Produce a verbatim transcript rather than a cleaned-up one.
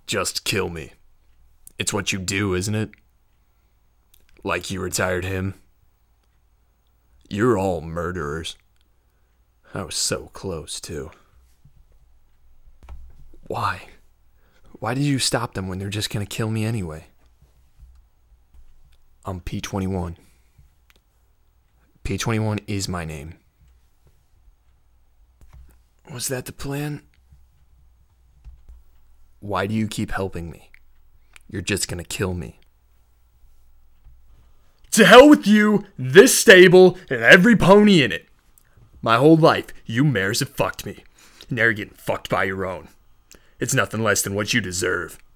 Just kill me. It's what you do, isn't it? Like you retired him. You're all murderers. I was so close, too. Why? Why did you stop them when they're just gonna kill me anyway? I'm P twenty-one. P twenty-one is my name. Was that the plan? Why do you keep helping me? You're just gonna kill me. To hell with you, this stable, and every pony in it. My whole life, you mares have fucked me. Now you're getting fucked by your own. It's nothing less than what you deserve.